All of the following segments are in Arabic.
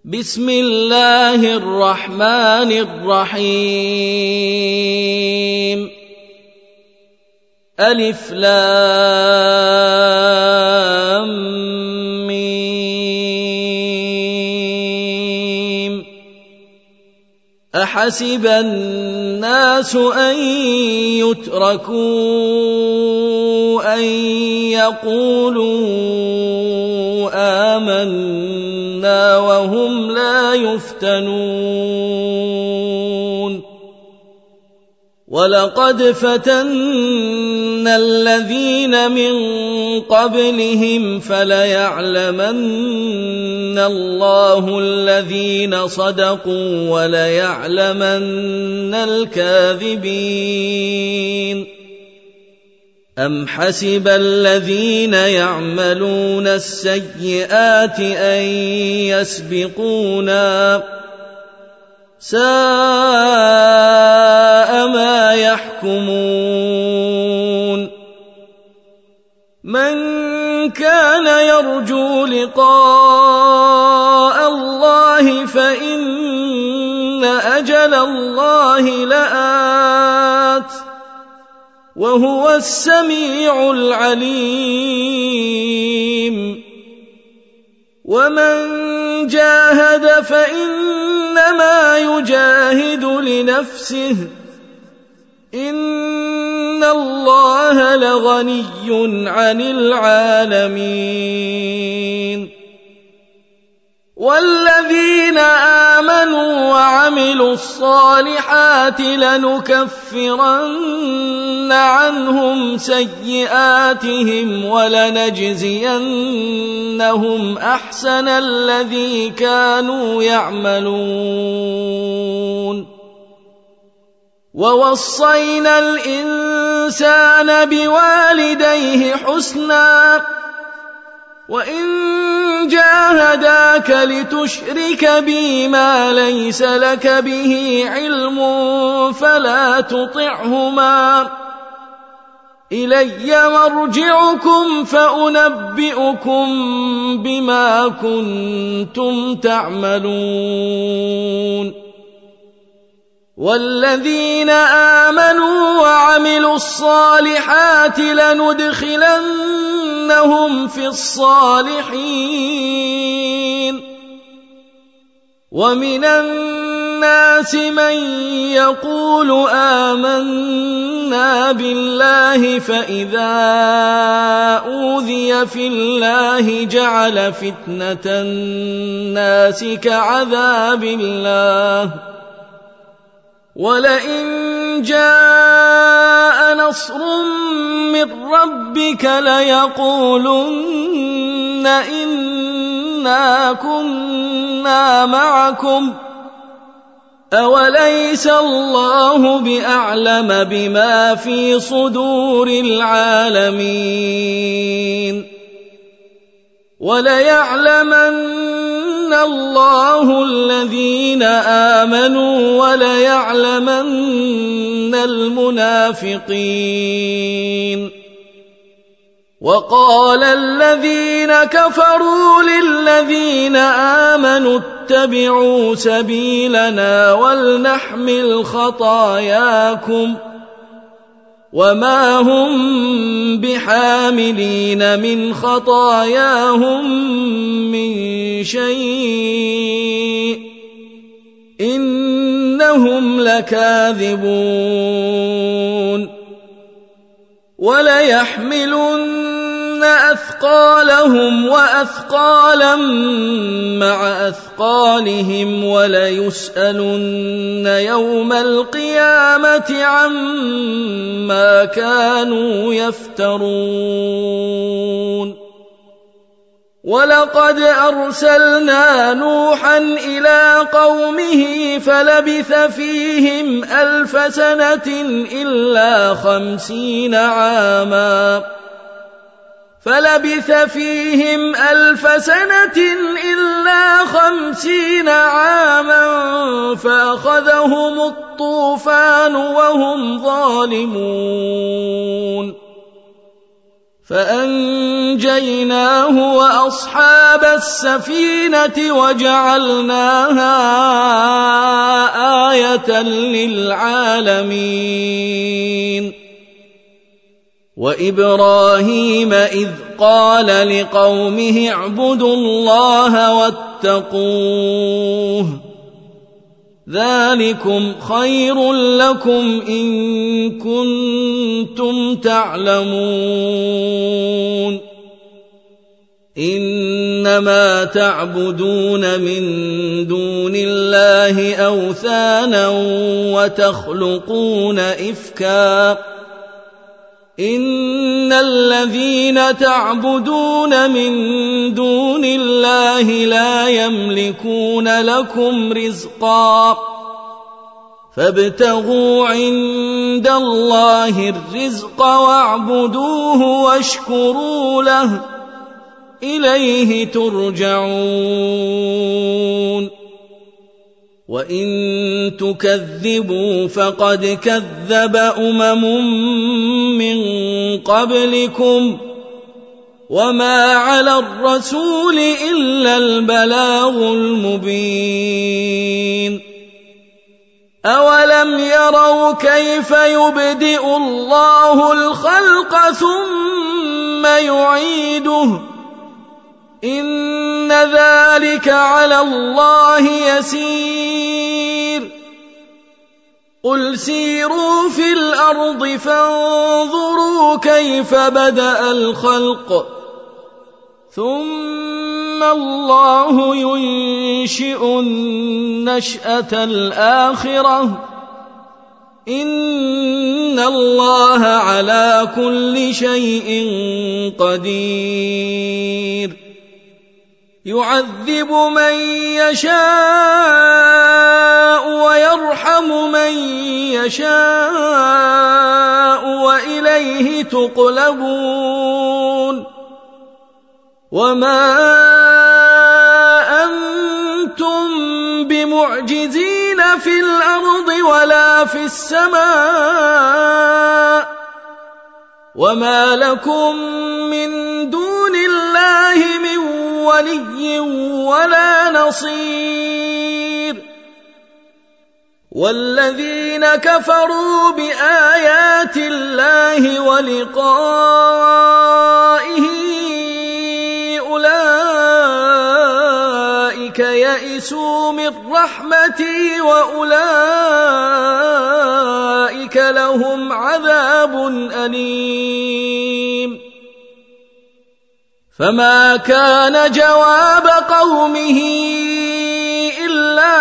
بسم الله الرحمن الرحيم ألف لام ميم أحسب الناس أن يتركوا أن يقولوا آمنا وهم لا يفتنون ولقد فتنا الذين من قبلهم فليعلمن الله الذين صدقوا وليعلمن الكاذبين أم حسب الذين يعملون السيئات أن يسبقونا ساء ما يحكمون من كان يرجو لقاء الله فإن أجل الله لآت وهو السميع العليم ومن جاهد فإنما يجاهد لنفسه إن الله لغني عن العالمين والذين آمنوا وعملوا الصالحات لنكفرن عنهم سيئاتهم ولنجزينهم أحسن الذي كانوا يعملون ووصينا الإنسان بوالديه حسنا وإن جاهداك لتشرك بي ما ليس لك به علم فلا تطعهما إلي مرجعكم فأنبئكم بما كنتم تعملون والذين آمنوا وعملوا الصالحات لندخلنهم في الصالحين ومن الناس من يقول آمنا بالله فإذا أوذي في الله جعل فتنة الناس كعذاب الله ولئن جاء نصر من ربك ليقولن إنا كنا معكم أوليس الله بأعلم بما في صدور العالمين وليعلمن الله الذين آمنوا وليعلمن المنافقين وقال الذين كفروا للذين آمنوا اتبعوا سبيلنا ولنحمل خطاياكم وما هم بحاملين من خطاياهم من شيء إنهم لكاذبون وليحملن أثقالهم وأثقالا مع أثقالهم وليسألن يوم القيامة عما كانوا يفترون ولقد أرسلنا نوحا إلى قومه فلبث فيهم 1000 سنة إلا 50 عاما فأخذهم الطوفان وهم ظالمون فأنجيناه وأصحاب السفينة وجعلناها آية للعالمين. وإبراهيم إذ قال لقومه اعبدوا الله واتقوه ذلكم خير لكم إن كنتم تعلمون. إنما تعبدون من دون الله أوثانا وتخلقون إفكا إن الذين تعبدون من دون الله لا يملكون لكم رزقا فابتغوا عند الله الرزق واعبدوه واشكروا له إليه ترجعون. وإن تكذبوا فقد كذب من قبلكم وما على الرسول إلا البلاغ المبين. أولم يروا كيف يبدئ الله الخلق ثم يعيده إن ذلك على الله يسير. قل سيروا في الأرض فانظروا كيف بدأ الخلق ثم الله ينشئ النشأة الآخرة إن الله على كل شيء قدير. يعذب من يشاء ويرحم من يشاء وإليه تقلبون. وما أنتم بمعجزين في الأرض ولا في السماء وما لكم من دون الله من ولي ولا نصير. والذين كفروا بآيات الله ولقائه أولئك يئسوا من رحمتي وأولئك لهم عذاب أليم. فما كان جواب قومه إلا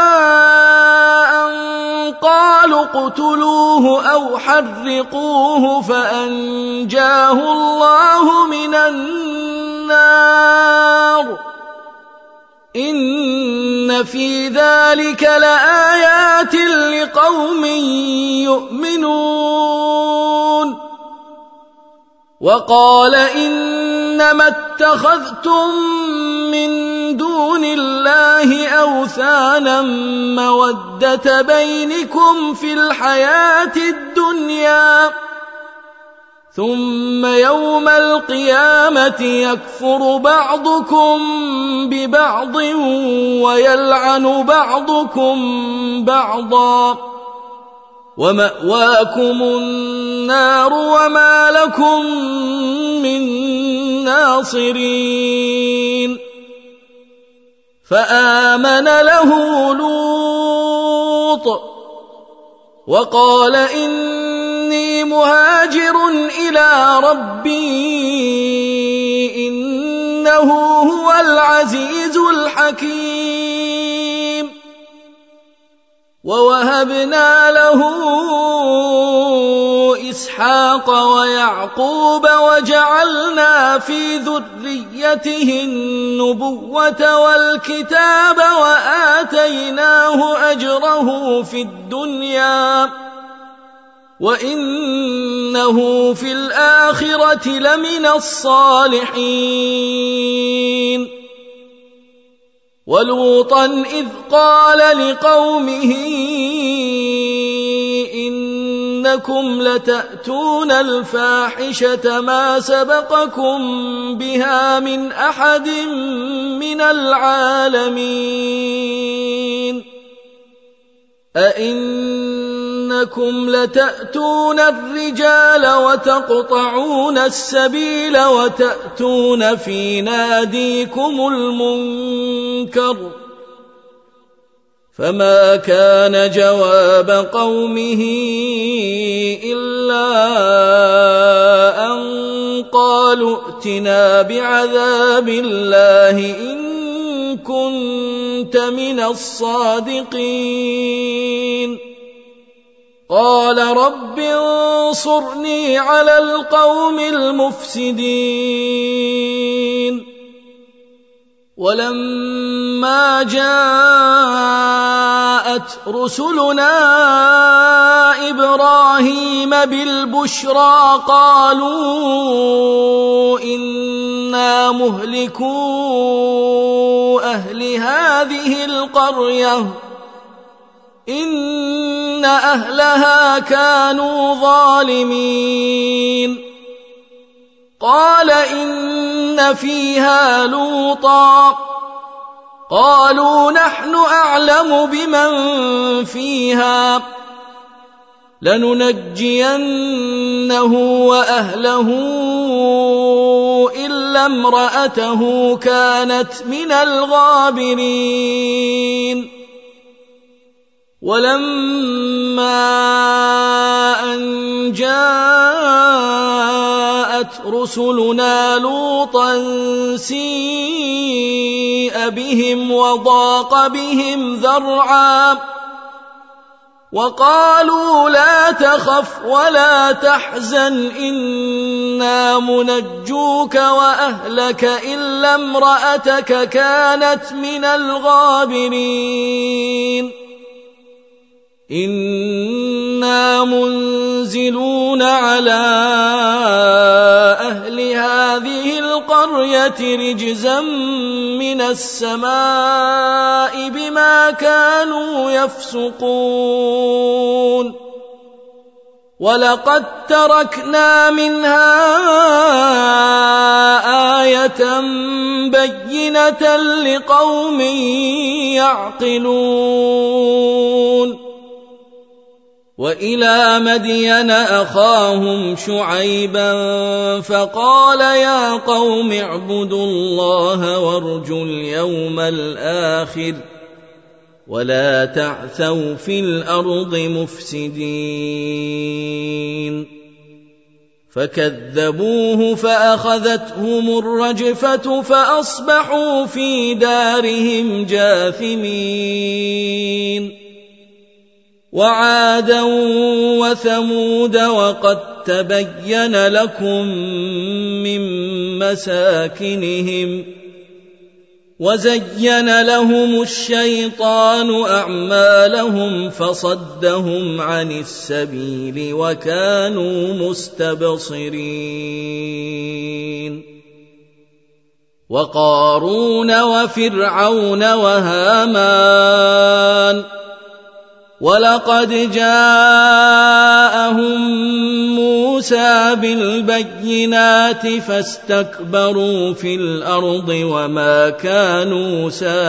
أن قالوا اقتلوه أو حرقوه فأنجاه الله من النار إن في ذلك لآيات لقوم يؤمنون. وقال إنما اتخذتم من دون الله أوثانا مودة بينكم في الحياة الدنيا ثم يوم القيامة يكفر بعضكم ببعض ويلعن بعضكم بعضا ومأواكم النار وما لكم من ناصرين. فآمن له لوط وقال إني مهاجر إلى ربي إنه هو العزيز الحكيم. ووهبنا له إسحاق ويعقوب وجعلنا في ذريته النبوة والكتاب وآتيناه أجره في الدنيا وإنه في الآخرة لمن الصالحين. ولوطا إذ قال لقومه إنكم لتأتون الفاحشة ما سبقكم بها من أحد من العالمين أئنكم لتأتون الرجال وتقطعون السبيل وتأتون في ناديكم المنكر فما كان جواب قومه إلا أن قالوا ائتنا بعذاب الله إن كنت من الصادقين قال رب انصرني على القوم المفسدين ولما جاءت رسلنا إبراهيم بالبشرى قالوا إنا مهلكو أهل هذه القرية إن أهلها كانوا ظالمين قال إن فيها لوطا قالوا نحن أعلم بمن فيها لننجينه وأهله إلا امرأته كانت من الغابرين ولما أن جاءت رسلنا لوطا سيء بهم وضاق بهم ذرعا وقالوا لا تخف ولا تحزن إنا منجوك وأهلك إلا امرأتك كانت من الغابرين إنا منزلون على أهل هذه القرية رجزا من السماء بما كانوا يفسقون ولقد تركنا منها آية بينة لقوم يعقلون وإلى مدين أخاهم شعيبا فقال يا قوم اعبدوا الله وارجوا اليوم الآخر ولا تعثوا في الأرض مفسدين فكذبوه فأخذتهم الرجفة فأصبحوا في دارهم جاثمين وعادا وثمود وقد تبين لكم من مساكنهم وزين لهم الشيطان أعمالهم فصدهم عن السبيل وكانوا مستبصرين وقارون وفرعون وهامان ولقد جاءهم موسى بالبينات فاستكبروا في الأرض وما كانوا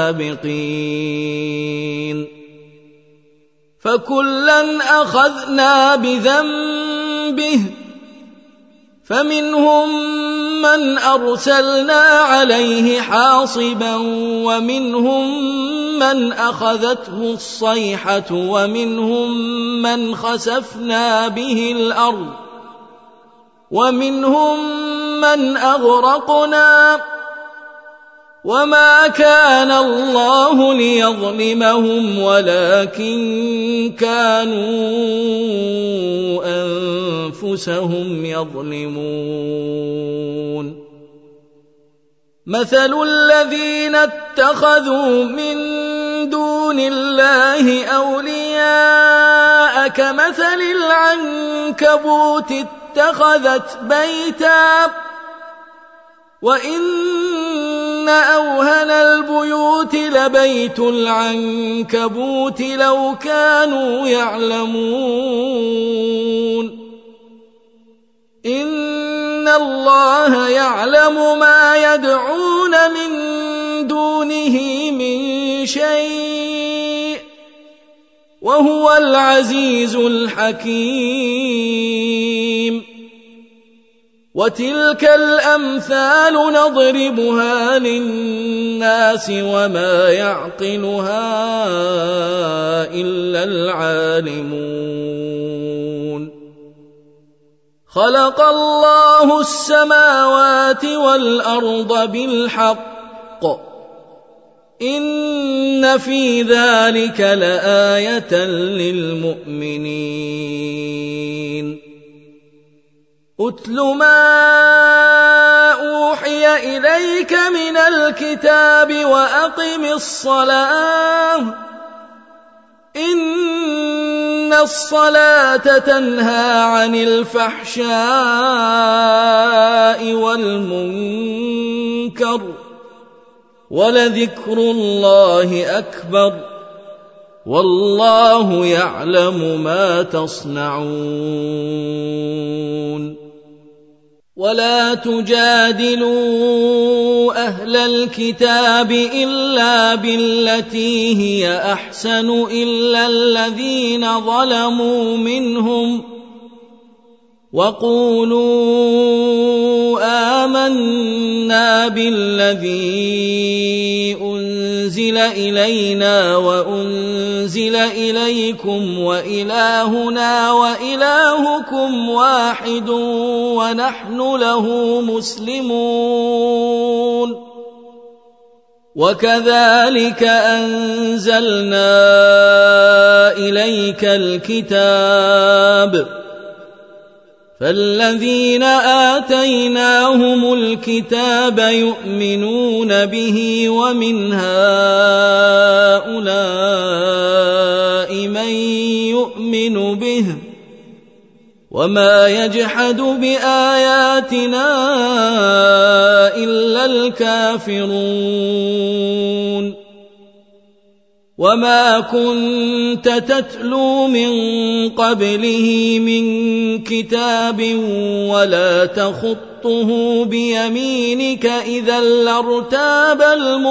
سابقين فكلا أخذنا بذنبه فمنهم من أرسلنا عليه حاصبا ومنهم من أخذته الصيحة ومنهم من خسفنا به الأرض ومنهم من أغرقنا وما كان الله ليظلمهم ولكن كانوا أنفسهم يظلمون مثل الذين اتخذوا من دون الله أولياء كمثل العنكبوت اتخذت بيتا وإن أوهن البيوت لبيت العنكبوت لو كانوا يعلمون إن الله يعلم ما يدعون من دونه من شيء وهو العزيز الحكيم وتلك الأمثال نضربها للناس وما يعقلها إلا العالمون خلق الله السماوات والأرض بالحق إن في ذلك لآية للمؤمنين أتل ما أوحي إليك من الكتاب وأقم الصلاة إن الصلاة تنهى عن الفحشاء والمنكر ولذكر الله أكبر والله يعلم ما تصنعون ولا تجادلوا أهل الكتاب إلا بالتي هي أحسن إلا الذين ظلموا منهم وقولوا آمنا بالذي أنزل إلينا وأنزل إليكم وإلهنا وإلهكم واحد ونحن له مسلمون وكذلك أنزلنا إليك الكتاب فالذين آتيناهم الكتاب يؤمنون به ومن هؤلاء من يؤمن به وما يجحد بآياتنا إلا الكافرون وما كنت تتلو من قبله من كتاب ولا تخطه بيمينك إذا لارتاب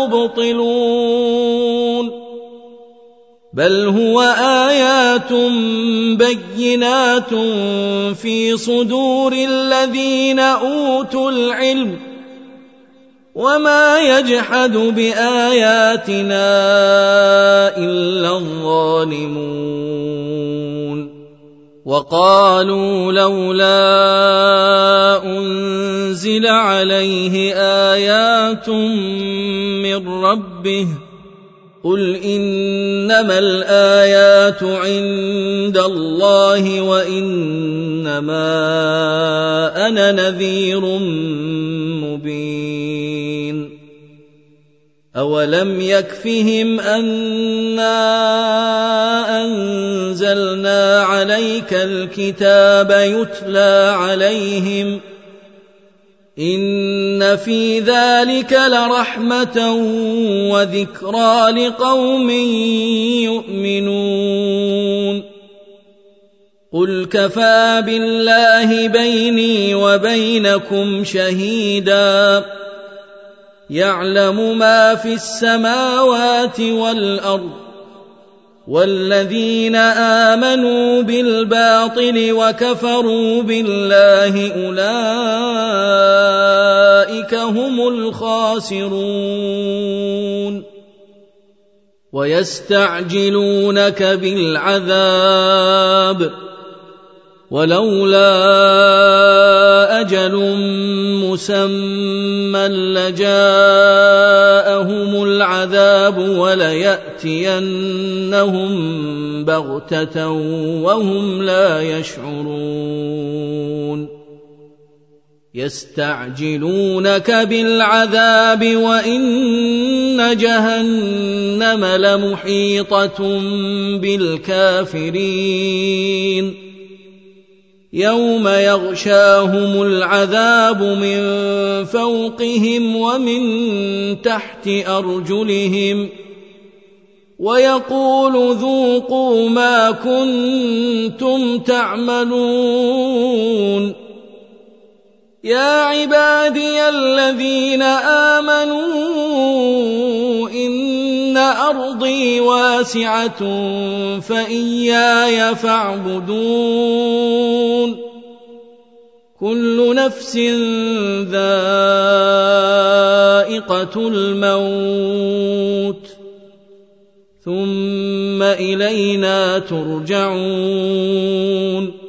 المبطلون بل هو آيات بينات في صدور الذين أوتوا العلم وما يجحد بآياتنا إلا الظالمون وقالوا لولا أنزل عليه آيات من ربه قل إنما الآيات عند الله وإنما أنا نذير مبين أولم يكفهم أنا أنزلنا عليك الكتاب يتلى عليهم إن في ذلك لرحمة وذكرى لقوم يؤمنون قل كفى بالله بيني وبينكم شهيدا يعلم ما في السماوات والأرض والذين آمنوا بالباطل وكفروا بالله أولئك هم الخاسرون ويستعجلونك بالعذاب ولولا أجل مسمى لجاءهم العذاب وليأتينهم بغتة وهم لا يشعرون يستعجلونك بالعذاب وإن جهنم لمحيطة بالكافرين يوم يغشاهم العذاب من فوقهم ومن تحت أرجلهم ويقول ذوقوا ما كنتم تعملون يا عبادي الذين آمنوا إن أرضي واسعة فإياي فاعبدون كل نفس ذائقة الموت ثم إلينا ترجعون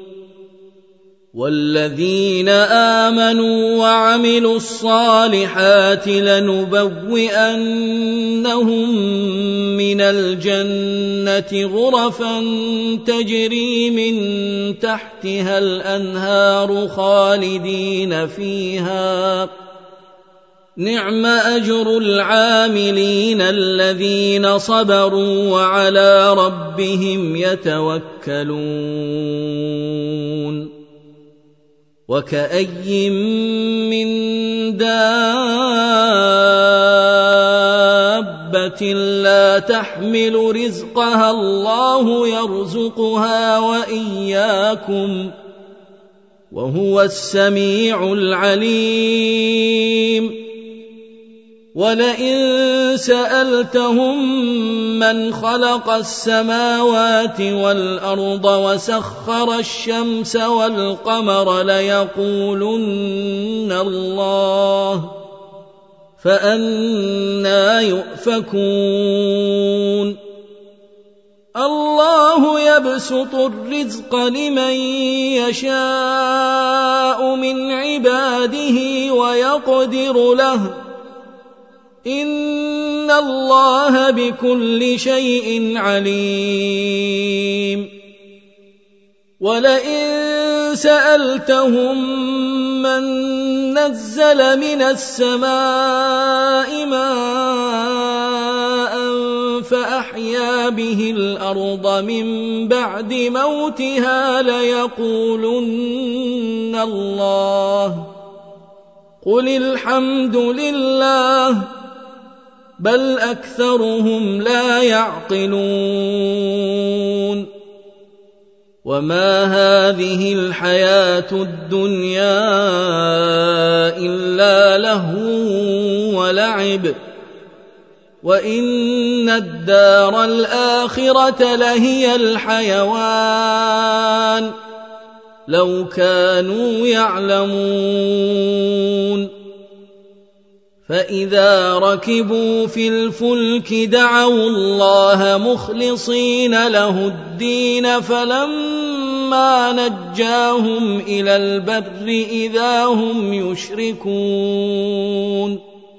والذين آمنوا وعملوا الصالحات لنبوئنهم من الجنة غرفا تجري من تحتها الأنهار خالدين فيها نعم أجر العاملين الذين صبروا وعلى ربهم يتوكلون وكأي من دابة لا تحمل رزقها الله يرزقها وإياكم وهو السميع العليم ولئن سألتهم من خلق السماوات والأرض وسخر الشمس والقمر ليقولن الله فأنى يؤفكون الله يبسط الرزق لمن يشاء من عباده ويقدر له إن الله بكل شيء عليم ولئن سألتهم من نزل من السماء ماء فأحيا به الأرض من بعد موتها ليقولن الله قل الحمد لله بل أكثرهم لا يعقلون وما هذه الحياة الدنيا إلا لهو ولعب وإن الدار الآخرة لهي الحيوان لو كانوا يعلمون فإذا ركبوا في الفلك دعوا الله مخلصين له الدين فلما نجاهم إلى البر إذا هم يشركون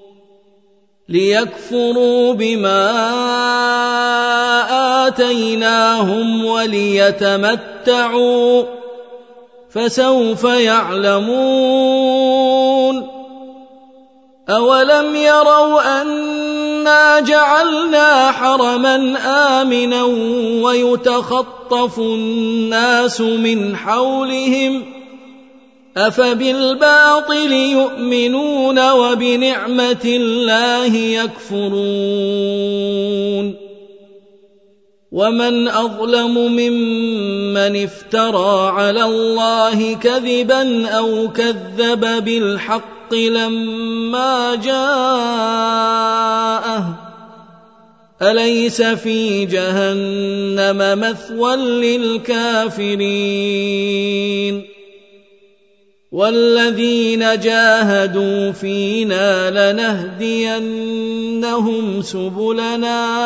ليكفروا بما آتيناهم وليتمتعوا فسوف يعلمون أولم يروا أنا جعلنا حرما آمنا ويتخطف الناس من حولهم أفبالباطل يؤمنون وبنعمة الله يكفرون ومن أظلم ممن افترى على الله كذبا أو كذب بالحق لما جاءه أليس في جهنم مثوى للكافرين والذين جاهدوا فينا لنهدينهم سبلنا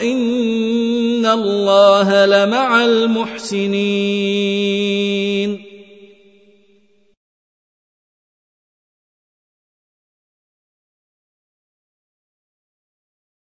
وإن الله لمع المحسنين